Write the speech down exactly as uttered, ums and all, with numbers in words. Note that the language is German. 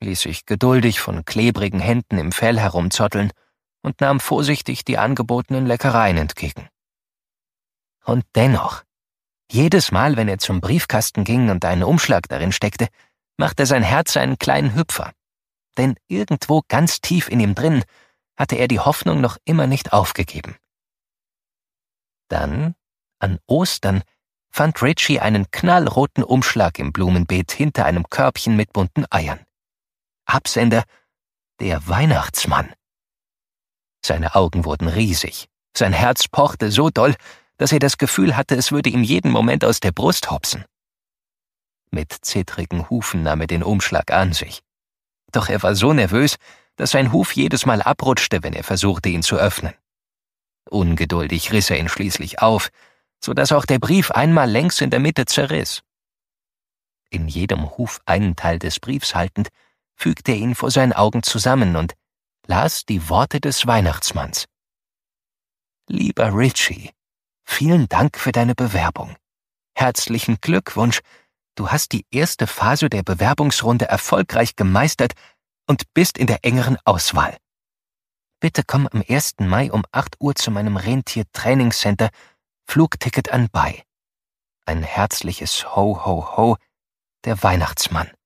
ließ sich geduldig von klebrigen Händen im Fell herumzotteln und nahm vorsichtig die angebotenen Leckereien entgegen. Und dennoch, jedes Mal, wenn er zum Briefkasten ging und einen Umschlag darin steckte, machte sein Herz einen kleinen Hüpfer. Denn irgendwo ganz tief in ihm drin hatte er die Hoffnung noch immer nicht aufgegeben. Dann, an Ostern, fand Richie einen knallroten Umschlag im Blumenbeet hinter einem Körbchen mit bunten Eiern. Absender: der Weihnachtsmann. Seine Augen wurden riesig, sein Herz pochte so doll, dass er das Gefühl hatte, es würde ihm jeden Moment aus der Brust hopsen. Mit zittrigen Hufen nahm er den Umschlag an sich. Doch er war so nervös, dass sein Huf jedes Mal abrutschte, wenn er versuchte, ihn zu öffnen. Ungeduldig riss er ihn schließlich auf, so dass auch der Brief einmal längs in der Mitte zerriss. In jedem Huf einen Teil des Briefs haltend, fügte er ihn vor seinen Augen zusammen und las die Worte des Weihnachtsmanns. »Lieber Richie, vielen Dank für deine Bewerbung. Herzlichen Glückwunsch, du hast die erste Phase der Bewerbungsrunde erfolgreich gemeistert und bist in der engeren Auswahl. Bitte komm am ersten Mai um acht Uhr zu meinem Rentier-Trainingscenter, Flugticket anbei. Ein herzliches Ho, Ho, Ho, der Weihnachtsmann.«